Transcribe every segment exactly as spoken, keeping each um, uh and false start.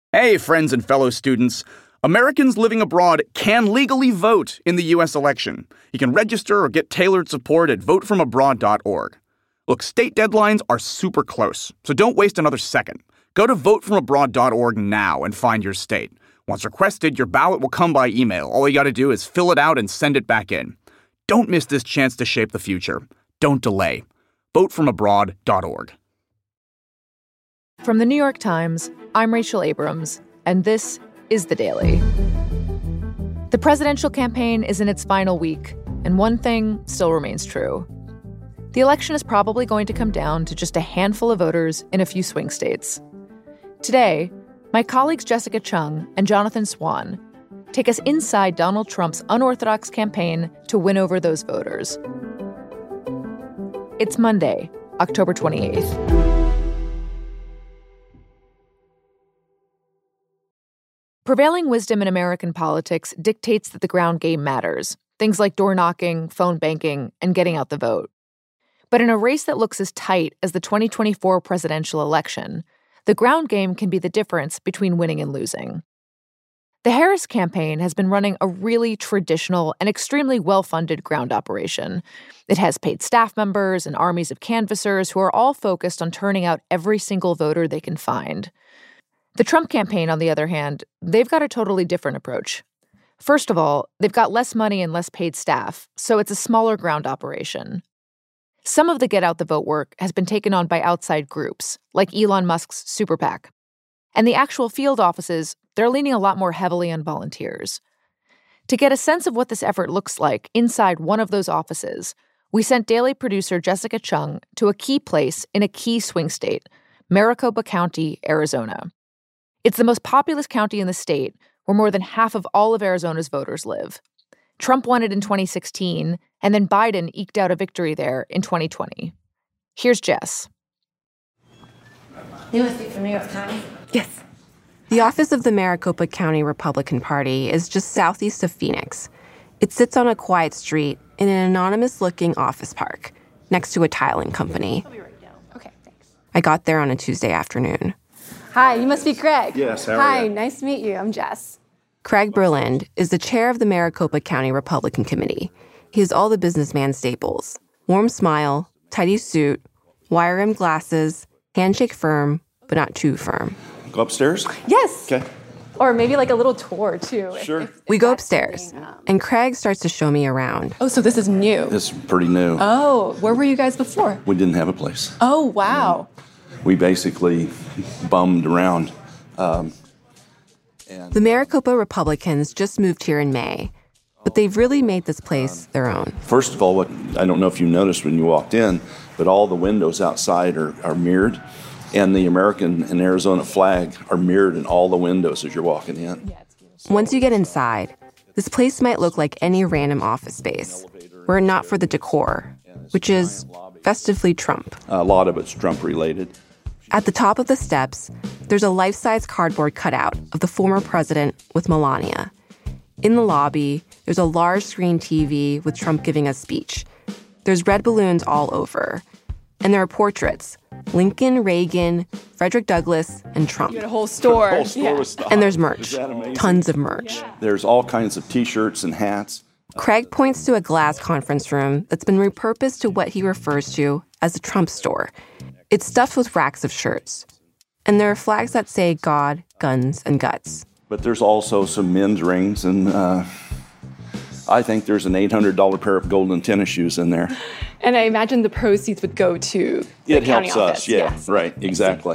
Hey, friends and fellow students. Americans living abroad can legally vote in the U S election. You can register or get tailored support at vote from abroad dot org. Look, state deadlines are super close, so don't waste another second. Go to vote from abroad dot org now and find your state. Once requested, your ballot will come by email. All you gotta do is fill it out and send it back in. Don't miss this chance to shape the future. Don't delay. vote from abroad dot org. From the New York Times, I'm Rachel Abrams, and this is The Daily. The presidential campaign is in its final week, and one thing still remains true. The election is probably going to come down to just a handful of voters in a few swing states. Today, my colleagues Jessica Chung and Jonathan Swan take us inside Donald Trump's unorthodox campaign to win over those voters. It's Monday, October twenty-eighth. Prevailing wisdom in American politics dictates that the ground game matters, things like door knocking, phone banking, and getting out the vote. But in a race that looks as tight as the twenty twenty-four presidential election, the ground game can be the difference between winning and losing. The Harris campaign has been running a really traditional and extremely well-funded ground operation. It has paid staff members and armies of canvassers who are all focused on turning out every single voter they can find. The Trump campaign, on the other hand, they've got a totally different approach. First of all, they've got less money and less paid staff, so it's a smaller ground operation. Some of the get-out-the-vote work has been taken on by outside groups, like Elon Musk's Super PAC. And the actual field offices, they're leaning a lot more heavily on volunteers. To get a sense of what this effort looks like inside one of those offices, we sent Daily producer Jessica Chung to a key place in a key swing state, Maricopa County, Arizona. It's the most populous county in the state, where more than half of all of Arizona's voters live. Trump won it in twenty sixteen, and then Biden eked out a victory there in twenty twenty. Here's Jess. You want to speak from New York Times? Yes. The office of the Maricopa County Republican Party is just southeast of Phoenix. It sits on a quiet street in an anonymous-looking office park next to a tiling company. I'll be right down. Okay, thanks. I got there on a Tuesday afternoon. Hi, you must be Craig. Yes, how are Hi, you? nice to meet you. I'm Jess. Craig Berland is the chair of the Maricopa County Republican Committee. He has all the businessman staples: warm smile, tidy suit, wire-rimmed glasses, handshake firm, but not too firm. Go upstairs? Yes. Okay. Or maybe like a little tour, too. if- Sure. if- if We go that's upstairs, something, um, and Craig starts to show me around. Oh, so this is new. It's pretty new. Oh, where were you guys before? We didn't have a place. Oh, wow. We basically bummed around. Um, and The Maricopa Republicans just moved here in May, but they've really made this place their own. First of all, what I don't know if you noticed when you walked in, but all the windows outside are, are mirrored, and the American and Arizona flag are mirrored in all the windows as you're walking in. Once you get inside, this place might look like any random office space, were it not for the decor, which is festively Trump. A lot of it's Trump-related. At the top of the steps, there's a life-size cardboard cutout of the former president with Melania. In the lobby, there's a large screen T V with Trump giving a speech. There's red balloons all over. And there are portraits: Lincoln, Reagan, Frederick Douglass, and Trump. You had a whole store. The whole store Yeah. was stocked. And there's merch. Is that amazing? Tons of merch. There's all kinds of T-shirts and hats. Craig points to a glass conference room that's been repurposed to what he refers to as the Trump store. It's stuffed with racks of shirts. And there are flags that say God, guns, and guts. But there's also some men's rings, and uh, I think there's an eight hundred dollars pair of golden tennis shoes in there. And I imagine the proceeds would go to the It county helps office. us, yeah, Yes. right, exactly.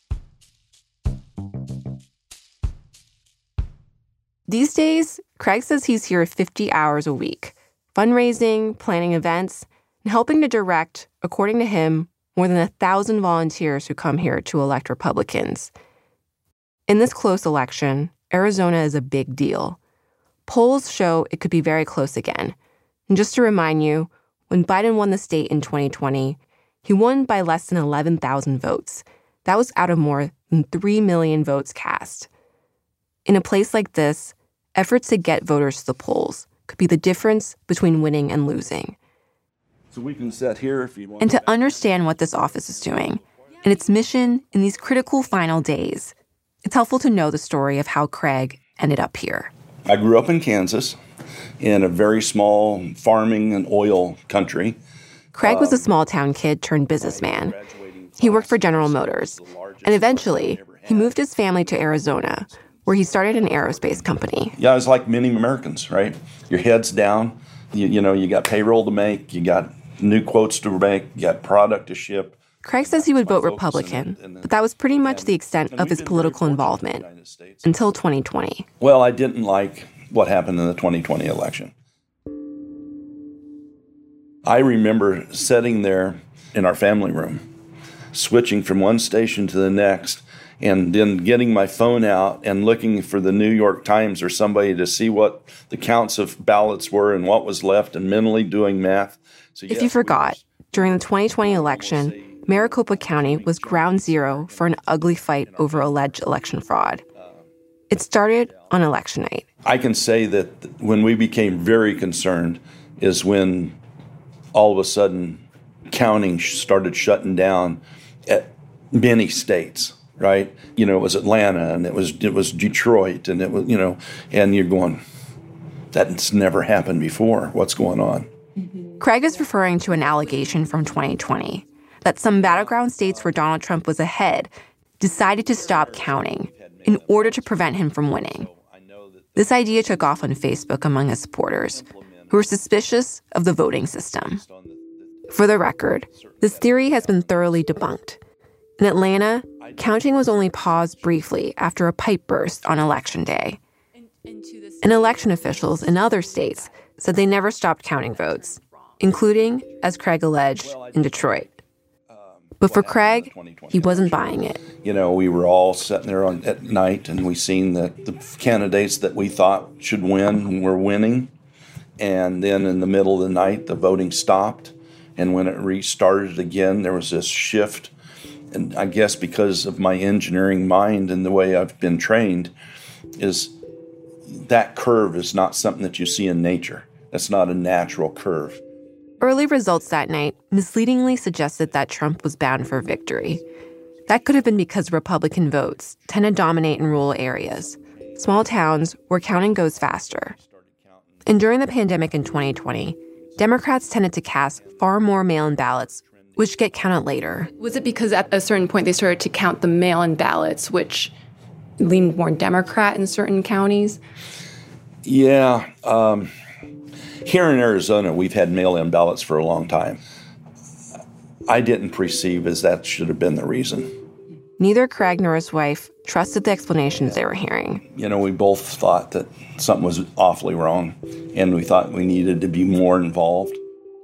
These days, Craig says he's here fifty hours a week, fundraising, planning events, and helping to direct, according to him, more than a thousand volunteers who come here to elect Republicans. In this close election, Arizona is a big deal. Polls show it could be very close again. And just to remind you, when Biden won the state in twenty twenty, he won by less than eleven thousand votes. That was out of more than three million votes cast. In a place like this, efforts to get voters to the polls could be the difference between winning and losing. So we can sit here if you want. And to understand what this office is doing and its mission in these critical final days, It's helpful to know the story of how Craig ended up here. I grew up in Kansas in a very small farming and oil country. Craig was a small-town kid turned businessman. He worked for General Motors, and eventually he moved his family to Arizona, where he started an aerospace company. Yeah, it was like many Americans, right? Your head's down, you, you know, you got payroll to make, you got new quotes to make, you got product to ship. Craig says he would vote Republican, but that was pretty much the extent of his political involvement until twenty twenty. Well, I didn't like what happened in the twenty twenty election. I remember sitting there in our family room, switching from one station to the next, and then getting my phone out and looking for the New York Times or somebody to see what the counts of ballots were and what was left, and mentally doing math. So, if yes, you forgot, we were, during the twenty twenty election, Maricopa County was ground zero for an ugly fight over alleged election fraud. It started on election night. I can say that when we became very concerned is when all of a sudden counting started shutting down at many states, right? You know, it was Atlanta and it was it was Detroit and it was, you know, and you're going, that's never happened before. What's going on? Mm-hmm. Craig is referring to an allegation from twenty twenty that some battleground states where Donald Trump was ahead decided to stop counting in order to prevent him from winning. This idea took off on Facebook among his supporters, who were suspicious of the voting system. For the record, this theory has been thoroughly debunked. In Atlanta, counting was only paused briefly after a pipe burst on Election Day. And election officials in other states said they never stopped counting votes, including, as Craig alleged, in Detroit. But for Craig, he wasn't buying it. You know, we were all sitting there on, at night, and we seen that the candidates that we thought should win were winning. And then in the middle of the night, the voting stopped. And when it restarted again, there was this shift. And I guess because of my engineering mind and the way I've been trained, is that curve is not something that you see in nature. That's not a natural curve. Early results that night misleadingly suggested that Trump was bound for victory. That could have been because Republican votes tend to dominate in rural areas, small towns where counting goes faster. And during the pandemic in twenty twenty, Democrats tended to cast far more mail-in ballots, which get counted later. Was it because at a certain point they started to count the mail-in ballots, which leaned more Democrat in certain counties? Yeah. Um, here in Arizona, we've had mail-in ballots for a long time. I didn't perceive as that should have been the reason. Neither Craig nor his wife trusted the explanations they were hearing. You know, we both thought that something was awfully wrong, and we thought we needed to be more involved.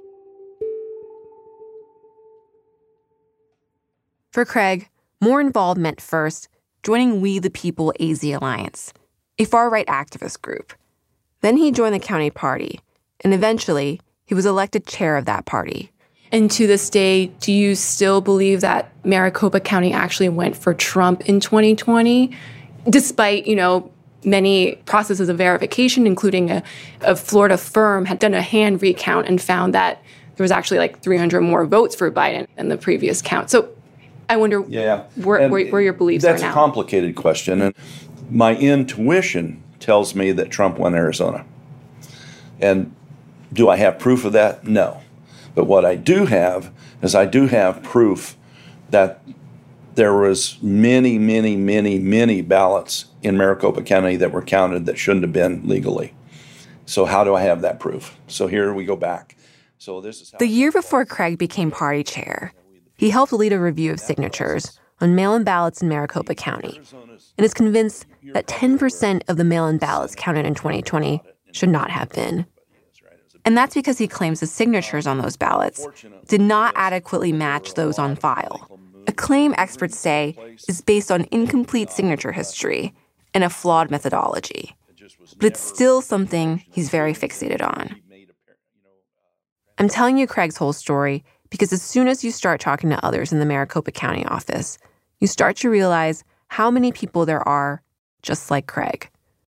For Craig, more involved meant first joining We the People A Z Alliance, a far-right activist group. Then he joined the county party, and eventually he was elected chair of that party. And to this day, do you still believe that Maricopa County actually went for Trump in twenty twenty, despite, you know, many processes of verification, including a, a Florida firm had done a hand recount and found that there was actually like three hundred more votes for Biden than the previous count? So I wonder yeah. where, where, where your beliefs are now. That's a complicated question. And my intuition tells me that Trump won Arizona. And do I have proof of that? No. But what I do have is I do have proof that there was many, many, many, many ballots in Maricopa County that were counted that shouldn't have been legally. So how do I have that proof? So here we go back. So this is how the year before Craig became party chair, he helped lead a review of signatures on mail-in ballots in Maricopa County and is convinced that ten percent of the mail-in ballots counted in twenty twenty should not have been. And that's because he claims the signatures on those ballots did not adequately match those on file, a claim experts say is based on incomplete signature history and a flawed methodology. But it's still something he's very fixated on. I'm telling you Craig's whole story because as soon as you start talking to others in the Maricopa County office, you start to realize how many people there are just like Craig.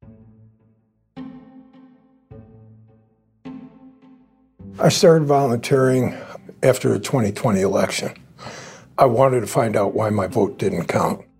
I started volunteering after the twenty twenty election. I wanted to find out why my vote didn't count.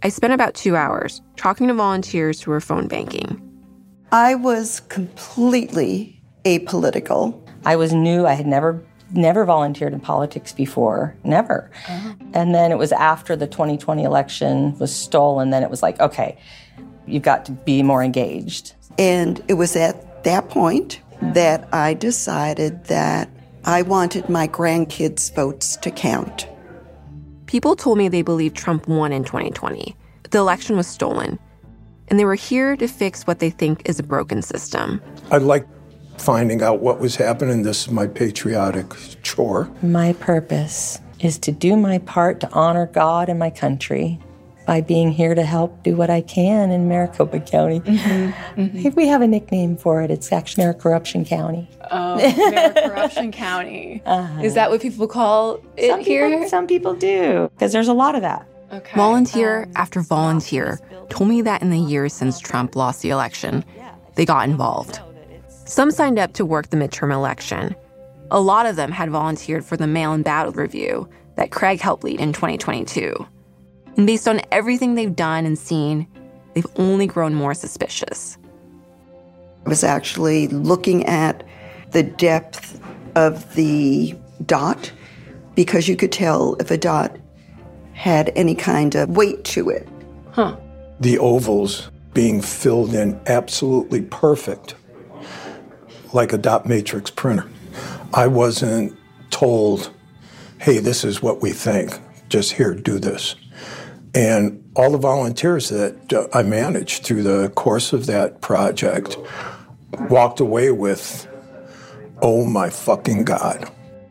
I spent about two hours talking to volunteers who were phone banking. I was completely apolitical. I was new. I had never never volunteered in politics before, never. Uh-huh. And then it was after the twenty twenty election was stolen, then it was like, okay, you've got to be more engaged. And it was at that point that I decided that I wanted my grandkids' votes to count. People told me they believed Trump won in twenty twenty. The election was stolen. And they were here to fix what they think is a broken system. I like finding out what was happening. This is my patriotic chore. My purpose is to do my part to honor God and my country by being here to help do what I can in Maricopa County. Mm-hmm. Mm-hmm. We have a nickname for it. It's actually Mayor Corruption County. Oh, Mayor Corruption County. Uh-huh. Is that what people call it some here? People, some people do, because there's a lot of that. Okay. Volunteer um, after volunteer told me that in the years since Trump lost the election, they got involved. Some signed up to work the midterm election. A lot of them had volunteered for the mail-in ballot review that Craig helped lead in twenty twenty-two. And based on everything they've done and seen, they've only grown more suspicious. I was actually looking at the depth of the dot because you could tell if a dot had any kind of weight to it. Huh. The ovals being filled in absolutely perfect, like a dot matrix printer. I wasn't told, hey, this is what we think. Just here, do this. And all the volunteers that uh, I managed through the course of that project walked away with, oh my fucking God.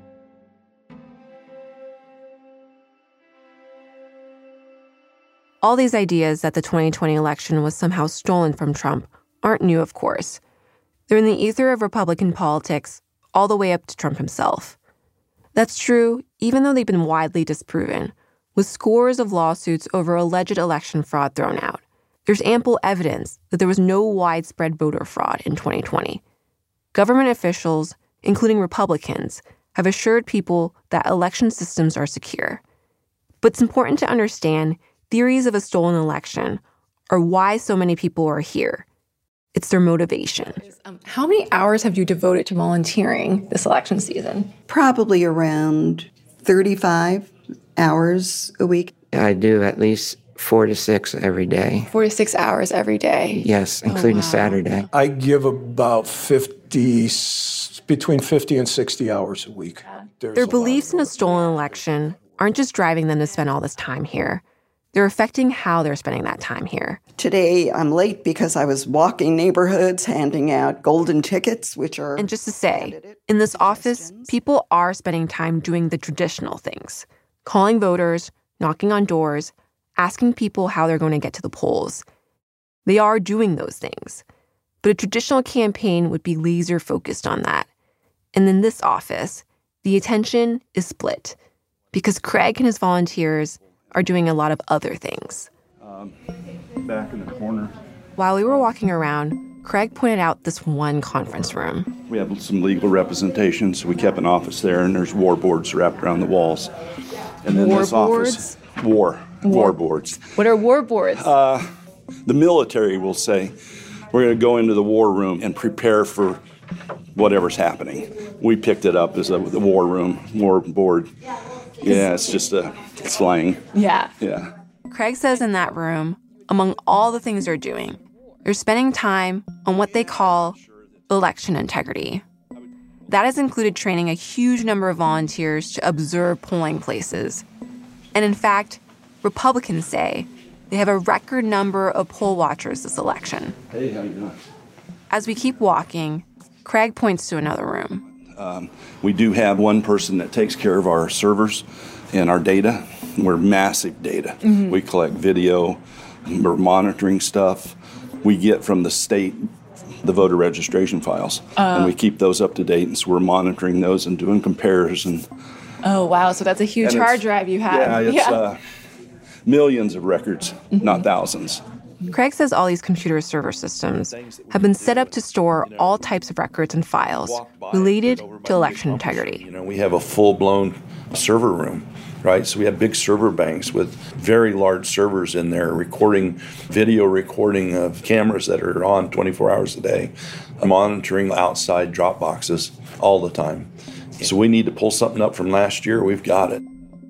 All these ideas that the twenty twenty election was somehow stolen from Trump aren't new, of course. They're in the ether of Republican politics all the way up to Trump himself. That's true, even though they've been widely disproven, with scores of lawsuits over alleged election fraud thrown out. There's ample evidence that there was no widespread voter fraud in twenty twenty. Government officials, including Republicans, have assured people that election systems are secure. But it's important to understand theories of a stolen election are why so many people are here. It's their motivation. Um, how many hours have you devoted to volunteering this election season? Probably around thirty-five hours a week. I do at least four to six every day. Four to six hours every day? Yes, including oh, wow. Saturday. I give about fifty, between fifty and sixty hours a week. There's Their a beliefs in a stolen election aren't just driving them to spend all this time here. They're affecting how they're spending that time here. Today, I'm late because I was walking neighborhoods, handing out golden tickets, which are... And just to say, in this office, people are spending time doing the traditional things. Calling voters, knocking on doors, asking people how they're going to get to the polls. They are doing those things. But a traditional campaign would be laser focused on that. And in this office, the attention is split because Craig and his volunteers are doing a lot of other things. Um, back in the corner. While we were walking around, Craig pointed out this one conference room. We have some legal representation, so we kept an office there, and there's war boards wrapped around the walls. And then war this boards? office, war, war, war boards. What are war boards? Uh, the military will say, we're going to go into the war room and prepare for whatever's happening. We picked it up as a, the war room, war board. Yeah, it's just a slang. Yeah. Yeah. Craig says in that room, among all the things they're doing, they're spending time on what they call election integrity. That has included training a huge number of volunteers to observe polling places. And in fact, Republicans say they have a record number of poll watchers this election. Hey, how you doing? As we keep walking, Craig points to another room. Um, we do have one person that takes care of our servers and our data. We're massive data. Mm-hmm. We collect video. We're monitoring stuff. We get from the state the voter registration files, uh, and we keep those up to date. And so we're monitoring those and doing comparison. Oh, wow. So that's a huge hard drive you have. Yeah, it's yeah. Uh, millions of records, mm-hmm. not thousands. Craig says all these computer server systems have been set up to store all types of records and files related to election integrity. You know, we have a full-blown server room, right? So we have big server banks with very large servers in there recording, video recording of cameras that are on twenty-four hours a day, monitoring outside drop boxes all the time. So we need to pull something up from last year, we've got it.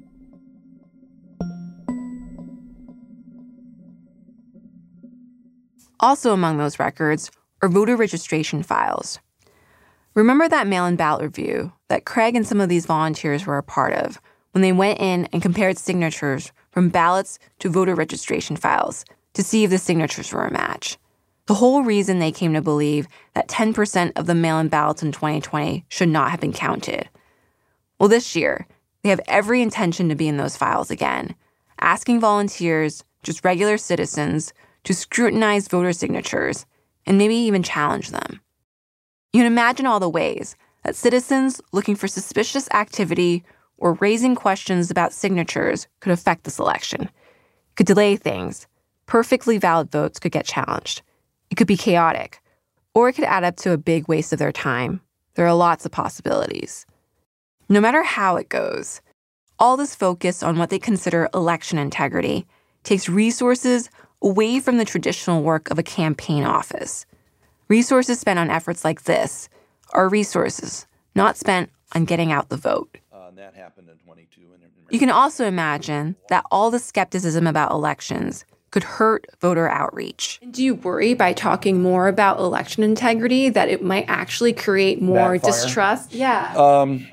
Also among those records are voter registration files. Remember that mail-in ballot review that Craig and some of these volunteers were a part of when they went in and compared signatures from ballots to voter registration files to see if the signatures were a match? The whole reason they came to believe that ten percent of the mail-in ballots in twenty twenty should not have been counted. Well, this year, they have every intention to be in those files again, asking volunteers, just regular citizens, to scrutinize voter signatures and maybe even challenge them. You can imagine all the ways that citizens looking for suspicious activity or raising questions about signatures could affect this election. It could delay things. Perfectly valid votes could get challenged. It could be chaotic, or it could add up to a big waste of their time. There are lots of possibilities. No matter how it goes, all this focus on what they consider election integrity takes resources away from the traditional work of a campaign office. Resources spent on efforts like this are resources not spent on getting out the vote. Uh, and that happened in twenty-two. You can also imagine that all the skepticism about elections could hurt voter outreach. Do you worry by talking more about election integrity that it might actually create more Backfire. distrust? Yeah. Um,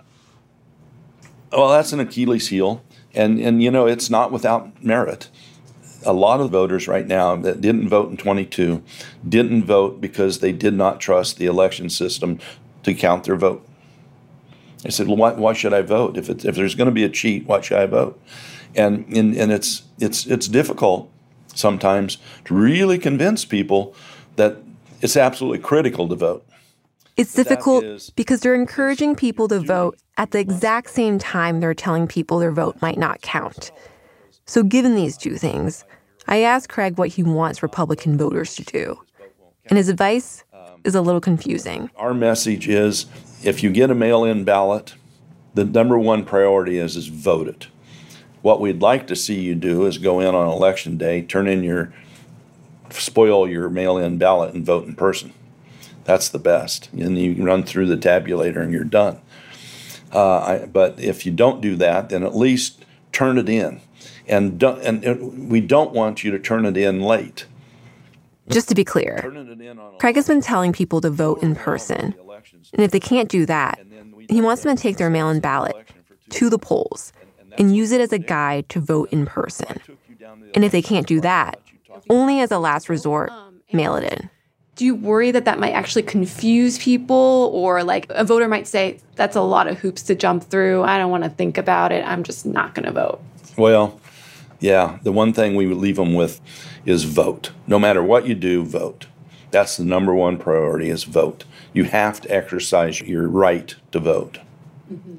well, that's an Achilles heel. And, and, you know, it's not without merit. A lot of voters right now that didn't vote in twenty-two didn't vote because they did not trust the election system to count their vote. They said, well, why, why should I vote? If it's, if there's going to be a cheat, why should I vote? And, and, and it's, it's, it's difficult sometimes to really convince people that it's absolutely critical to vote. It's difficult because they're encouraging people to vote at the exact same time they're telling people their vote might not count. So given these two things, I asked Craig what he wants Republican voters to do. And his advice is a little confusing. Our message is, if you get a mail-in ballot, the number one priority is, is vote it. What we'd like to see you do is go in on election day, turn in your, spoil your mail-in ballot and vote in person. That's the best. And you can run through the tabulator and you're done. Uh, I, but if you don't do that, then at least turn it in. And, don't, and we don't want you to turn it in late. Just to be clear, Craig has been telling people to vote in person. And if they can't do that, he wants them to take their mail-in ballot to the polls and use it as a guide to vote in person. And if they can't do that, only as a last resort, mail it in. Do you worry that that might actually confuse people, or like a voter might say, that's a lot of hoops to jump through, I don't want to think about it, I'm just not going to vote? Well, yeah, the one thing we would leave them with is vote. No matter what you do, vote. That's the number one priority, is vote. You have to exercise your right to vote. Mm-hmm.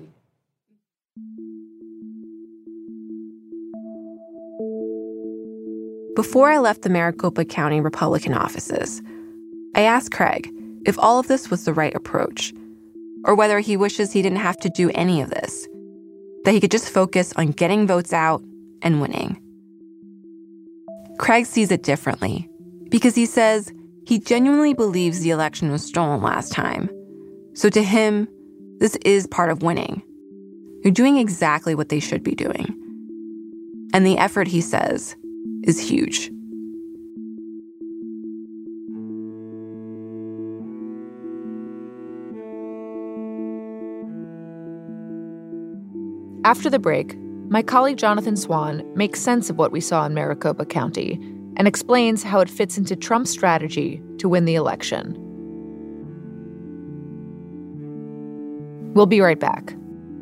Before I left the Maricopa County Republican offices, I asked Craig if all of this was the right approach, or whether he wishes he didn't have to do any of this, that he could just focus on getting votes out and winning. Craig sees it differently, because he says he genuinely believes the election was stolen last time. So to him, this is part of winning. You're doing exactly what they should be doing. And the effort, he says, is huge. After the break, my colleague Jonathan Swan makes sense of what we saw in Maricopa County and explains how it fits into Trump's strategy to win the election. We'll be right back.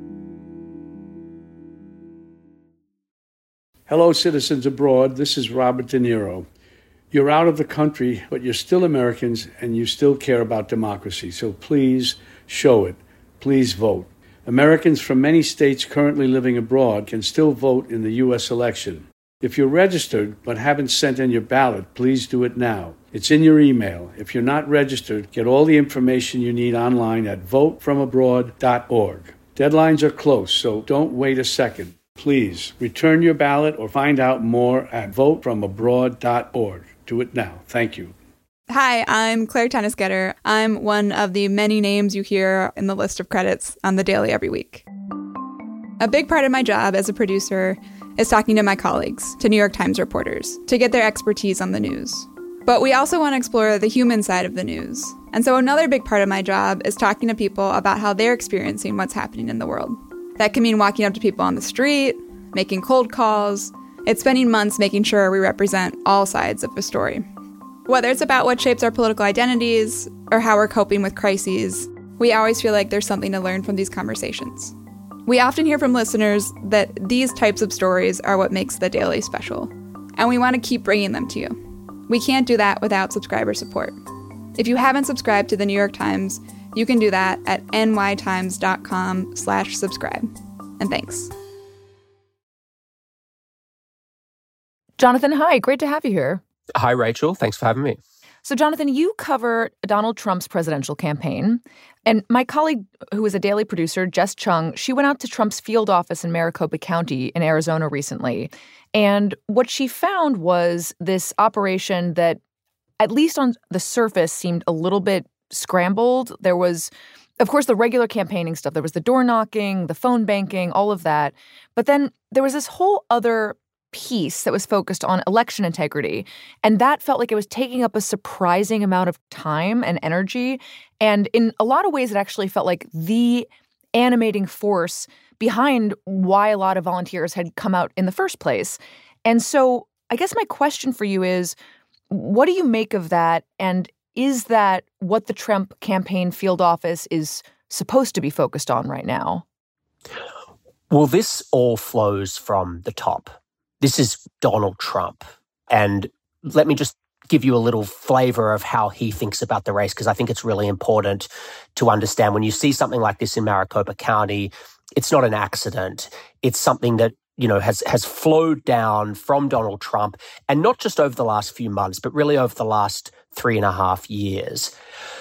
Hello, citizens abroad. This is Robert De Niro. You're out of the country, but you're still Americans and you still care about democracy. So please show it. Please vote. Americans from many states currently living abroad can still vote in the U S election. If you're registered but haven't sent in your ballot, please do it now. It's in your email. If you're not registered, get all the information you need online at vote from abroad dot org. Deadlines are close, so don't wait a second. Please return your ballot or find out more at vote from abroad dot org. Do it now. Thank you. Hi, I'm Claire Tennisgetter. I'm one of the many names you hear in the list of credits on The Daily every week. A big part of my job as a producer is talking to my colleagues, to New York Times reporters, to get their expertise on the news. But we also want to explore the human side of the news. And so another big part of my job is talking to people about how they're experiencing what's happening in the world. That can mean walking up to people on the street, making cold calls. It's spending months making sure we represent all sides of the story. Whether it's about what shapes our political identities or how we're coping with crises, we always feel like there's something to learn from these conversations. We often hear from listeners that these types of stories are what makes The Daily special, and we want to keep bringing them to you. We can't do that without subscriber support. If you haven't subscribed to The New York Times, you can do that at nytimes.com slash subscribe. And thanks. Jonathan, hi. Great to have you here. Hi, Rachel. Thanks for having me. So, Jonathan, you cover Donald Trump's presidential campaign. And my colleague, who is a Daily producer, Jess Chung, she went out to Trump's field office in Maricopa County in Arizona recently. And what she found was this operation that, at least on the surface, seemed a little bit scrambled. There was, of course, the regular campaigning stuff. There was the door knocking, the phone banking, all of that. But then there was this whole other piece that was focused on election integrity. And that felt like it was taking up a surprising amount of time and energy. And in a lot of ways, it actually felt like the animating force behind why a lot of volunteers had come out in the first place. And so I guess my question for you is, what do you make of that? And is that what the Trump campaign field office is supposed to be focused on right now? Well, this all flows from the top. This is Donald Trump. And let me just give you a little flavor of how he thinks about the race, because I think it's really important to understand when you see something like this in Maricopa County, it's not an accident. It's something that, you know, has, has flowed down from Donald Trump, and not just over the last few months, but really over the last three and a half years.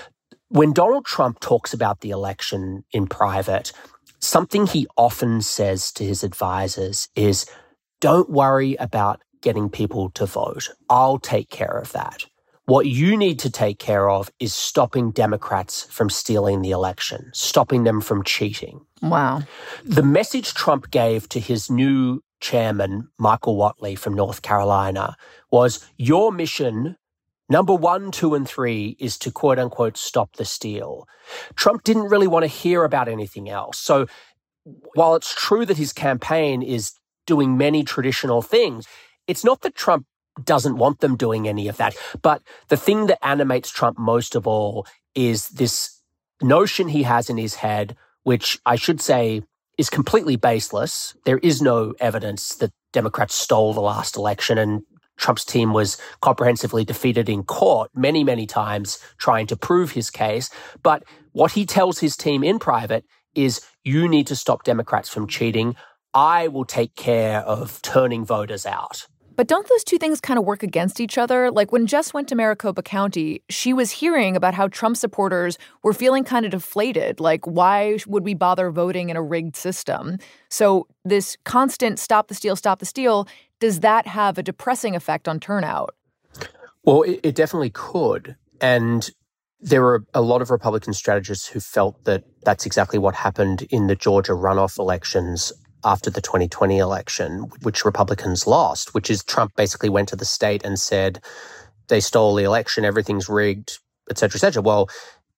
When Donald Trump talks about the election in private, something he often says to his advisors is, don't worry about getting people to vote. I'll take care of that. What you need to take care of is stopping Democrats from stealing the election, stopping them from cheating. Wow. The message Trump gave to his new chairman, Michael Whatley from North Carolina, was your mission, number one, two, and three, is to quote unquote stop the steal. Trump didn't really want to hear about anything else. So while it's true that his campaign is doing many traditional things, it's not that Trump doesn't want them doing any of that. But the thing that animates Trump most of all is this notion he has in his head, which I should say is completely baseless. There is no evidence that Democrats stole the last election, and Trump's team was comprehensively defeated in court many, many times trying to prove his case. But what he tells his team in private is, you need to stop Democrats from cheating. I will take care of turning voters out. But don't those two things kind of work against each other? Like when Jess went to Maricopa County, she was hearing about how Trump supporters were feeling kind of deflated. Like, why would we bother voting in a rigged system? So this constant stop the steal, stop the steal, does that have a depressing effect on turnout? Well, it, it definitely could. And there were a lot of Republican strategists who felt that that's exactly what happened in the Georgia runoff elections after the twenty twenty election, which Republicans lost, which is Trump basically went to the state and said, they stole the election, everything's rigged, et cetera, et cetera. Well,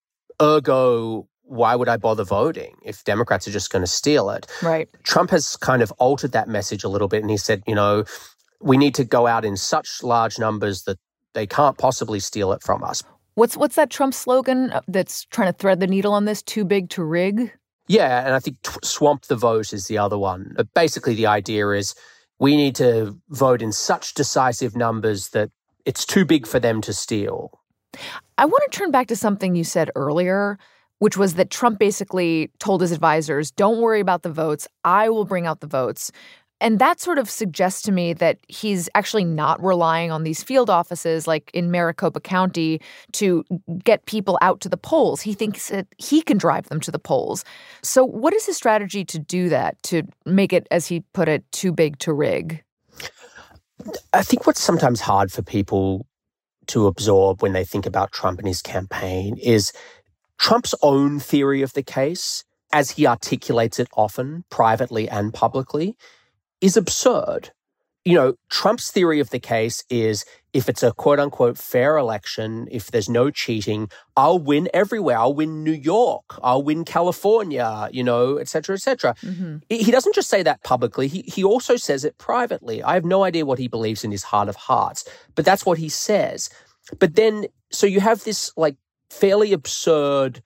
ergo, why would I bother voting if Democrats are just going to steal it? Right. Trump has kind of altered that message a little bit, and he said, you know, we need to go out in such large numbers that they can't possibly steal it from us. What's what's that Trump slogan that's trying to thread the needle on this? Too big to rig? Yeah, and I think t- swamp the vote is the other one. But basically the idea is we need to vote in such decisive numbers that it's too big for them to steal. I want to turn back to something you said earlier, which was that Trump basically told his advisors, don't worry about the votes. I will bring out the votes. And that sort of suggests to me that he's actually not relying on these field offices like in Maricopa County to get people out to the polls. He thinks that he can drive them to the polls. So what is his strategy to do that, to make it, as he put it, too big to rig? I think what's sometimes hard for people to absorb when they think about Trump and his campaign is Trump's own theory of the case, as he articulates it often, privately and publicly, is absurd. You know, Trump's theory of the case is if it's a quote-unquote fair election, if there's no cheating, I'll win everywhere. I'll win New York. I'll win California, you know, et cetera, et cetera. Mm-hmm. He doesn't just say that publicly. He, he also says it privately. I have no idea what he believes in his heart of hearts, but that's what he says. But then, so you have this, like, fairly absurd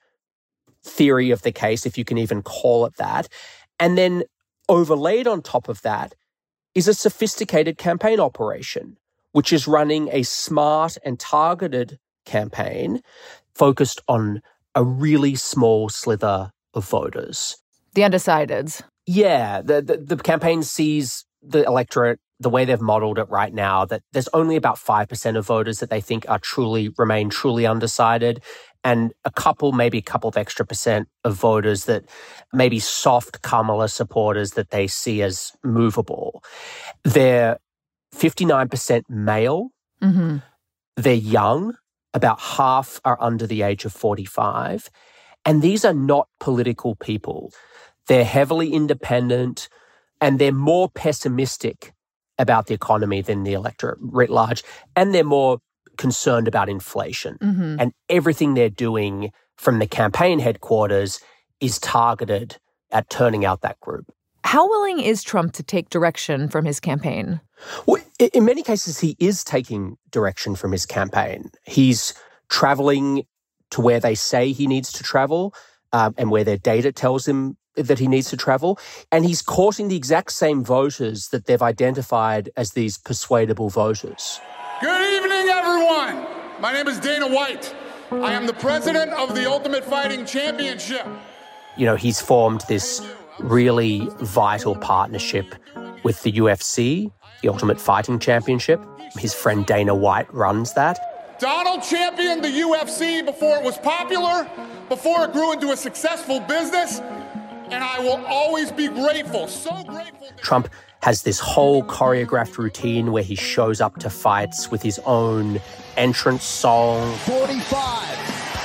theory of the case, if you can even call it that. And then overlaid on top of that is a sophisticated campaign operation, which is running a smart and targeted campaign focused on a really small slither of voters. The undecideds. Yeah, the, the, the campaign sees the electorate the way they've modeled it right now, that there's only about five percent of voters that they think are truly, remain truly undecided, and a couple, maybe a couple of extra percent of voters that maybe soft Kamala supporters that they see as movable. They're fifty-nine percent male. Mm-hmm. They're young. About half are under the age of forty-five. And these are not political people. They're heavily independent, and they're more pessimistic about the economy than the electorate writ large, and they're more concerned about inflation. Mm-hmm. And everything they're doing from the campaign headquarters is targeted at turning out that group. How willing is Trump to take direction from his campaign? Well, in many cases, he is taking direction from his campaign. He's traveling to where they say he needs to travel, um, and where their data tells him that he needs to travel. And he's courting the exact same voters that they've identified as these persuadable voters. Good evening, everyone. My name is Dana White. I am the president of the Ultimate Fighting Championship. You know, he's formed this really vital partnership with the U F C, the Ultimate Fighting Championship. His friend Dana White runs that. Donald championed the U F C before it was popular, before it grew into a successful business, and I will always be grateful, so grateful. Trump has this whole choreographed routine where he shows up to fights with his own entrance song. forty-five,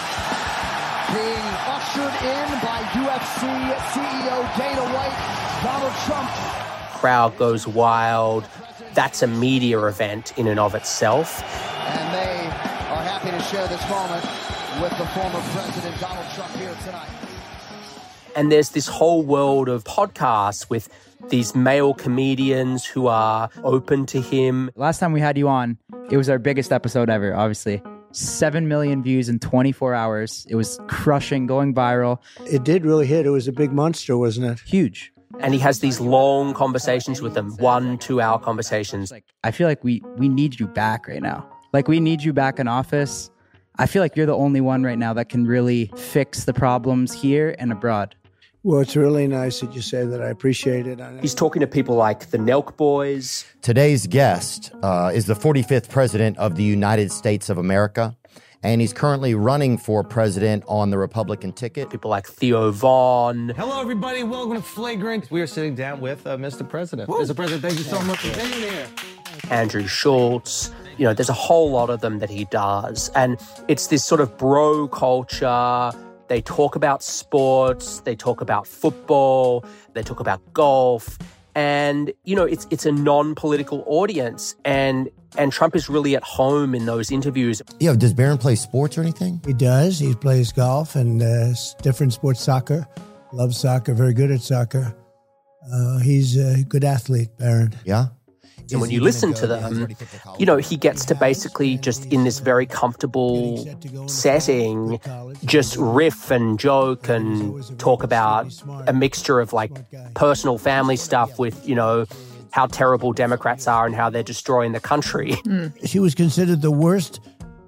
being ushered in by U F C C E O Dana White, Donald Trump. Crowd goes wild. That's a media event in and of itself. And they are happy to share this moment with the former President Donald Trump here tonight. And there's this whole world of podcasts with these male comedians who are open to him. Last time we had you on, it was our biggest episode ever, obviously. Seven million views in twenty-four hours. It was crushing, going viral. It did really hit. It was a big monster, wasn't it? Huge. And he has these long conversations with them, one, two-hour conversations. I feel like we we need you back right now. Like, we need you back in office. I feel like you're the only one right now that can really fix the problems here and abroad. Well, it's really nice that you say that. I appreciate it. He's talking to people like the Nelk Boys. Today's guest uh, is the forty-fifth president of the United States of America, and he's currently running for president on the Republican ticket. People like Theo Vaughn. Hello, everybody. Welcome to Flagrant. We are sitting down with uh, Mister President. Woo. Mister President, thank you so much for being here. Andrew Schultz. You know, there's a whole lot of them that he does. And it's this sort of bro culture. They talk about sports, they talk about football, they talk about golf, and, you know, it's it's a non-political audience, and and Trump is really at home in those interviews. Yeah, does Barron play sports or anything? He does. He plays golf and uh, different sports, soccer, loves soccer, very good at soccer. Uh, he's a good athlete, Barron. Yeah? And when you listen to them, you know, he gets to basically just in this very comfortable setting, just riff and joke and talk about a mixture of like personal family stuff with, you know, how terrible Democrats are and how they're destroying the country. Mm. She was considered the worst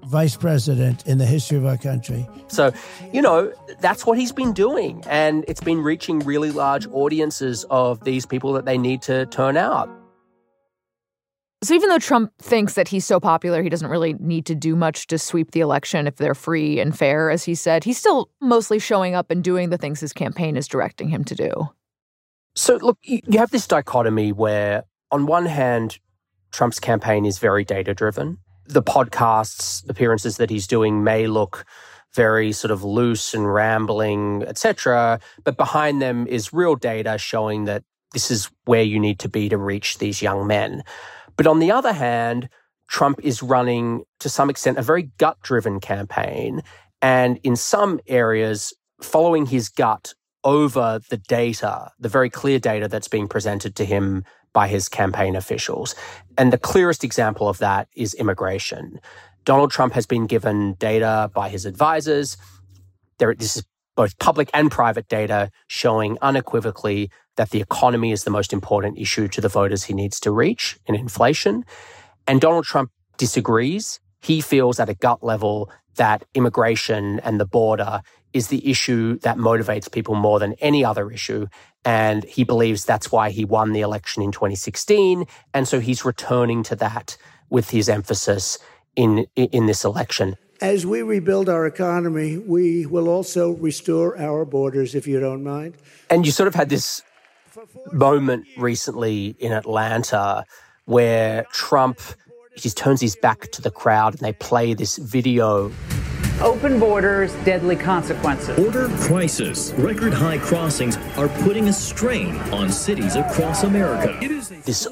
vice president in the history of our country. So, you know, that's what he's been doing. And it's been reaching really large audiences of these people that they need to turn out. So even though Trump thinks that he's so popular, he doesn't really need to do much to sweep the election if they're free and fair, as he said, he's still mostly showing up and doing the things his campaign is directing him to do. So, look, you have this dichotomy where, on one hand, Trump's campaign is very data-driven. The podcasts, appearances that he's doing may look very sort of loose and rambling, et cetera, but behind them is real data showing that this is where you need to be to reach these young men. But on the other hand, Trump is running, to some extent, a very gut-driven campaign, and in some areas, following his gut over the data, the very clear data that's being presented to him by his campaign officials. And the clearest example of that is immigration. Donald Trump has been given data by his advisors. There, this is both public and private data showing unequivocally that the economy is the most important issue to the voters he needs to reach in inflation. And Donald Trump disagrees. He feels at a gut level that immigration and the border is the issue that motivates people more than any other issue. And he believes that's why he won the election in twenty sixteen. And so he's returning to that with his emphasis in, in this election. As we rebuild our economy, we will also restore our borders, if you don't mind. And you sort of had this moment recently in Atlanta where Trump, he turns his back to the crowd and they play this video. Open borders, deadly consequences. Border crisis. Record high crossings are putting a strain on cities across America. This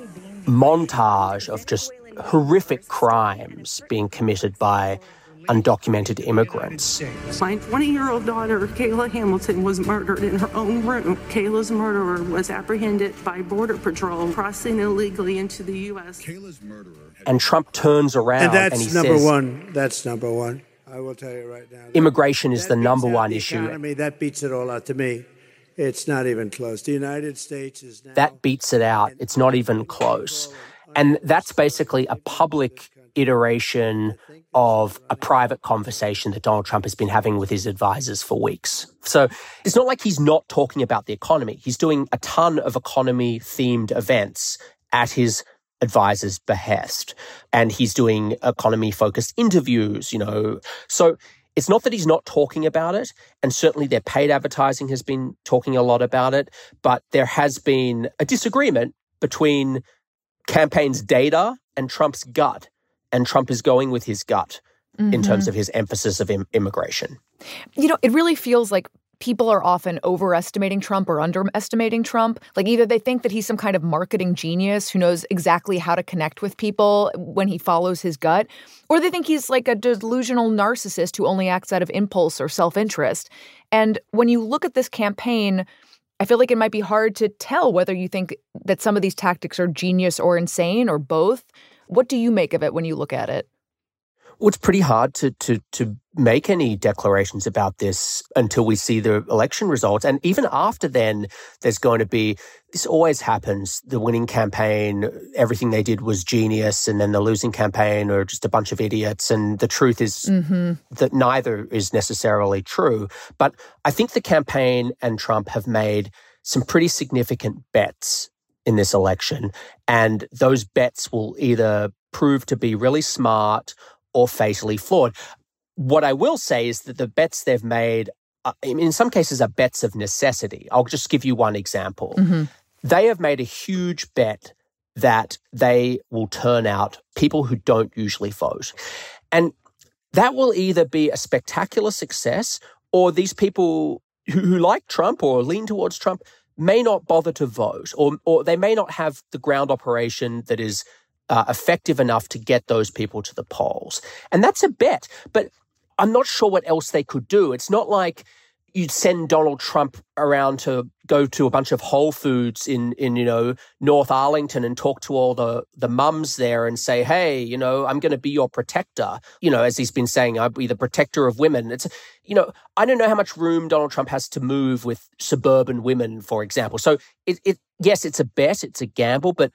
montage of just horrific crimes being committed by undocumented immigrants. My twenty-year-old daughter, Kayla Hamilton, was murdered in her own room. Kayla's murderer was apprehended by Border Patrol crossing illegally into the U S. Kayla's murderer. And Trump turns around and that's and he number says, one. That's number one. I will tell you right now. Immigration is the number one the issue. Economy, that beats it all out to me. It's not even close. The United States is now... That beats it out. It's not even close. And that's basically a public iteration of a private conversation that Donald Trump has been having with his advisors for weeks. So it's not like he's not talking about the economy. He's doing a ton of economy-themed events at his advisors' behest. And he's doing economy-focused interviews, you know. So it's not that he's not talking about it, and certainly their paid advertising has been talking a lot about it, but there has been a disagreement between campaign's data and Trump's gut. And Trump is going with his gut mm-hmm. in terms of his emphasis of im- immigration. You know, it really feels like people are often overestimating Trump or underestimating Trump. Like either they think that he's some kind of marketing genius who knows exactly how to connect with people when he follows his gut, or they think he's like a delusional narcissist who only acts out of impulse or self-interest. And when you look at this campaign, I feel like it might be hard to tell whether you think that some of these tactics are genius or insane or both. What do you make of it when you look at it? Well, it's pretty hard to to to make any declarations about this until we see the election results. And even after then, there's going to be, this always happens, the winning campaign, everything they did was genius, and then the losing campaign are just a bunch of idiots. And the truth is mm-hmm. that neither is necessarily true. But I think the campaign and Trump have made some pretty significant bets in this election. And those bets will either prove to be really smart or fatally flawed. What I will say is that the bets they've made, uh, in some cases, are bets of necessity. I'll just give you one example. Mm-hmm. They have made a huge bet that they will turn out people who don't usually vote. And that will either be a spectacular success, or these people who, who like Trump or lean towards Trump may not bother to vote, or, or they may not have the ground operation that is Uh, effective enough to get those people to the polls. And that's a bet. But I'm not sure what else they could do. It's not like you'd send Donald Trump around to go to a bunch of Whole Foods in, in you know, North Arlington and talk to all the, the mums there and say, hey, you know, I'm going to be your protector. You know, as he's been saying, I'll be the protector of women. It's, you know, I don't know how much room Donald Trump has to move with suburban women, for example. So it, it yes, it's a bet, it's a gamble, but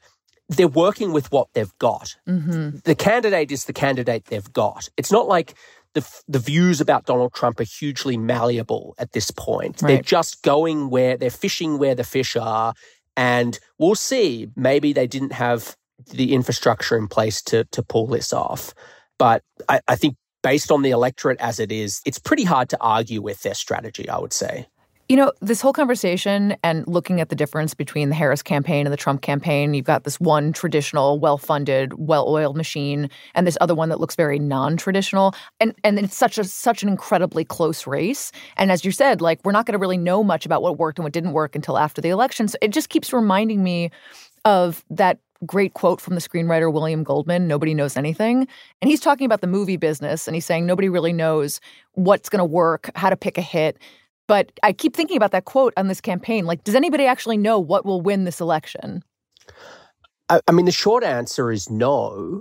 they're working with what they've got. Mm-hmm. The candidate is the candidate they've got. It's not like the the views about Donald Trump are hugely malleable at this point. Right. They're just going where, they're fishing where the fish are, and we'll see. Maybe they didn't have the infrastructure in place to to pull this off. But I, I think based on the electorate as it is, it's pretty hard to argue with their strategy, I would say. You know, this whole conversation and looking at the difference between the Harris campaign and the Trump campaign, you've got this one traditional, well-funded, well-oiled machine and this other one that looks very non-traditional. And and it's such a such an incredibly close race. And as you said, like, we're not going to really know much about what worked and what didn't work until after the election. So it just keeps reminding me of that great quote from the screenwriter William Goldman, "Nobody knows anything." And he's talking about the movie business, and he's saying nobody really knows what's going to work, how to pick a hit. But I keep thinking about that quote on this campaign. Like, does anybody actually know what will win this election? I, I mean, the short answer is no.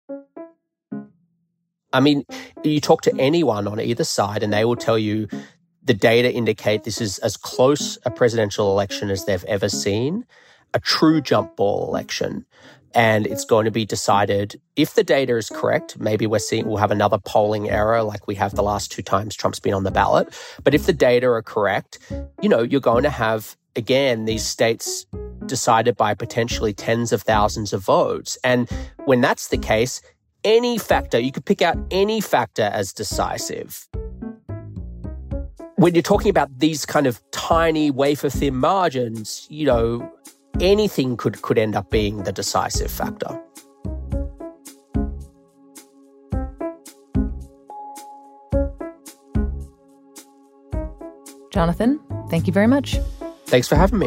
I mean, you talk to anyone on either side and they will tell you the data indicate this is as close a presidential election as they've ever seen, a true jump ball election. And it's going to be decided, if the data is correct, maybe we're seeing, we'll have another polling error like we have the last two times Trump's been on the ballot. But if the data are correct, you know, you're going to have, again, these states decided by potentially tens of thousands of votes. And when that's the case, any factor, you could pick out any factor as decisive. When you're talking about these kind of tiny wafer-thin margins, you know, anything could, could end up being the decisive factor. Jonathan, thank you very much. Thanks for having me.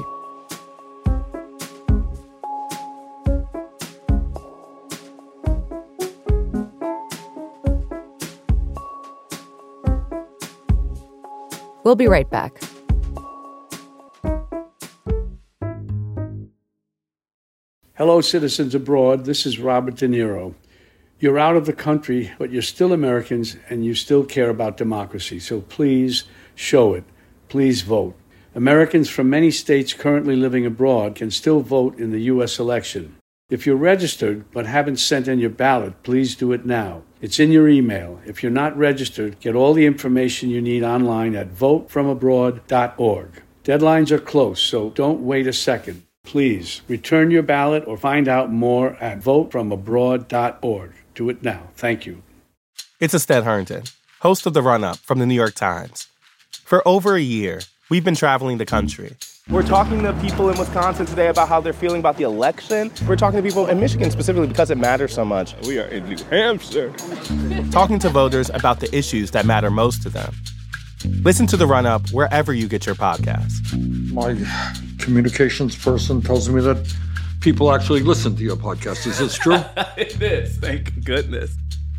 We'll be right back. Hello, citizens abroad. This is Robert De Niro. You're out of the country, but you're still Americans and you still care about democracy. So please show it. Please vote. Americans from many states currently living abroad can still vote in the U S election. If you're registered but haven't sent in your ballot, please do it now. It's in your email. If you're not registered, get all the information you need online at vote from abroad dot org. Deadlines are close, so don't wait a second. Please return your ballot or find out more at vote from abroad dot org. Do it now. Thank you. It's Ested Herndon, host of The Run-Up from The New York Times. For over a year, we've been traveling the country. We're talking to people in Wisconsin today about how they're feeling about the election. We're talking to people in Michigan specifically because it matters so much. We are in New Hampshire. Talking to voters about the issues that matter most to them. Listen to The Run-Up wherever you get your podcasts. My communications person tells me that people actually listen to your podcast. Is this true? It is. Thank goodness.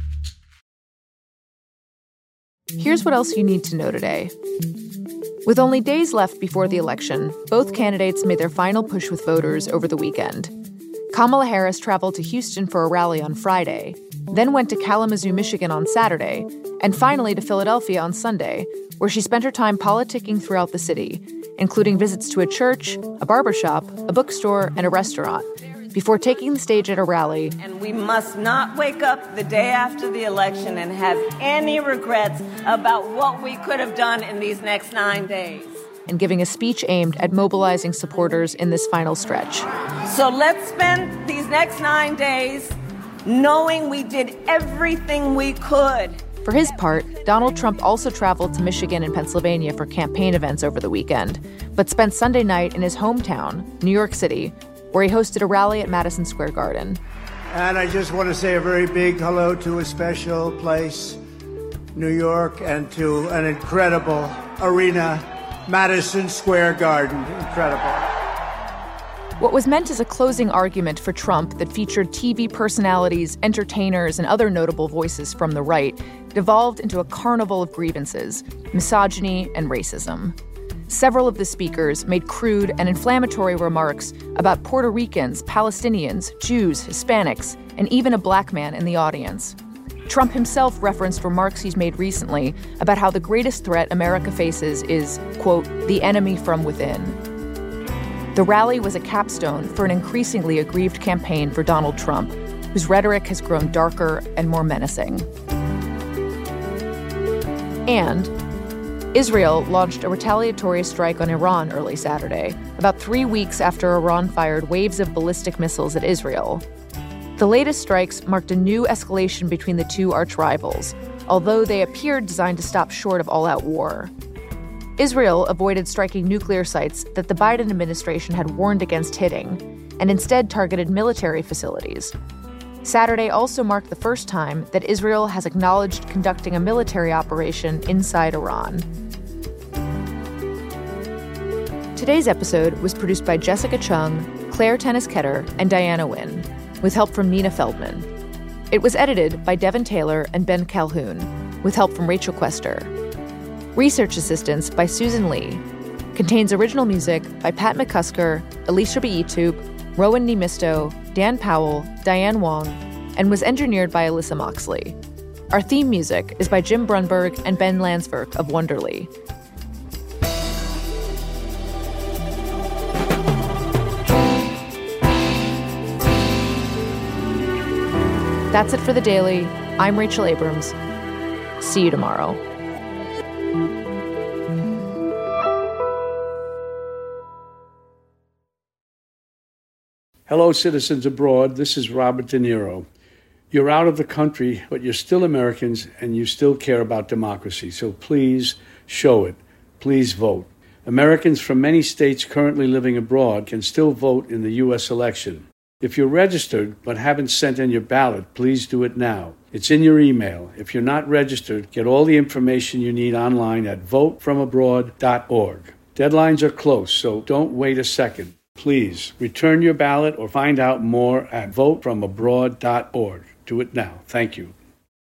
Here's what else you need to know today. With only days left before the election, both candidates made their final push with voters over the weekend. Kamala Harris traveled to Houston for a rally on Friday, then went to Kalamazoo, Michigan on Saturday, and finally to Philadelphia on Sunday, where she spent her time politicking throughout the city, including visits to a church, a barbershop, a bookstore, and a restaurant, before taking the stage at a rally. And we must not wake up the day after the election and have any regrets about what we could have done in these next nine days. And giving a speech aimed at mobilizing supporters in this final stretch. So let's spend these next nine days knowing we did everything we could. For his part, Donald Trump also traveled to Michigan and Pennsylvania for campaign events over the weekend, but spent Sunday night in his hometown, New York City, where he hosted a rally at Madison Square Garden. And I just want to say a very big hello to a special place, New York, and to an incredible arena, Madison Square Garden. Incredible. What was meant as a closing argument for Trump that featured T V personalities, entertainers, and other notable voices from the right devolved into a carnival of grievances, misogyny, and racism. Several of the speakers made crude and inflammatory remarks about Puerto Ricans, Palestinians, Jews, Hispanics, and even a black man in the audience. Trump himself referenced remarks he's made recently about how the greatest threat America faces is, quote, the enemy from within. The rally was a capstone for an increasingly aggrieved campaign for Donald Trump, whose rhetoric has grown darker and more menacing. And Israel launched a retaliatory strike on Iran early Saturday, about three weeks after Iran fired waves of ballistic missiles at Israel. The latest strikes marked a new escalation between the two arch-rivals, although they appeared designed to stop short of all-out war. Israel avoided striking nuclear sites that the Biden administration had warned against hitting, and instead targeted military facilities. Saturday also marked the first time that Israel has acknowledged conducting a military operation inside Iran. Today's episode was produced by Jessica Chung, Claire Tennis-Ketter, and Diana Wynn, with help from Nina Feldman. It was edited by Devin Taylor and Ben Calhoun, with help from Rachel Quester. Research assistance by Susan Lee. Contains original music by Pat McCusker, Alicia Beitup, Rowan Nemisto, Dan Powell, Diane Wong, and was engineered by Alyssa Moxley. Our theme music is by Jim Brunberg and Ben Landsverk of Wonderly. That's it for The Daily. I'm Rachel Abrams. See you tomorrow. Hello, citizens abroad. This is Robert De Niro. You're out of the country, but you're still Americans and you still care about democracy. So please show it. Please vote. Americans from many states currently living abroad can still vote in the U S election. If you're registered but haven't sent in your ballot, please do it now. It's in your email. If you're not registered, get all the information you need online at vote from abroad dot org. Deadlines are close, so don't wait a second. Please return your ballot or find out more at vote from abroad dot org. Do it now. Thank you.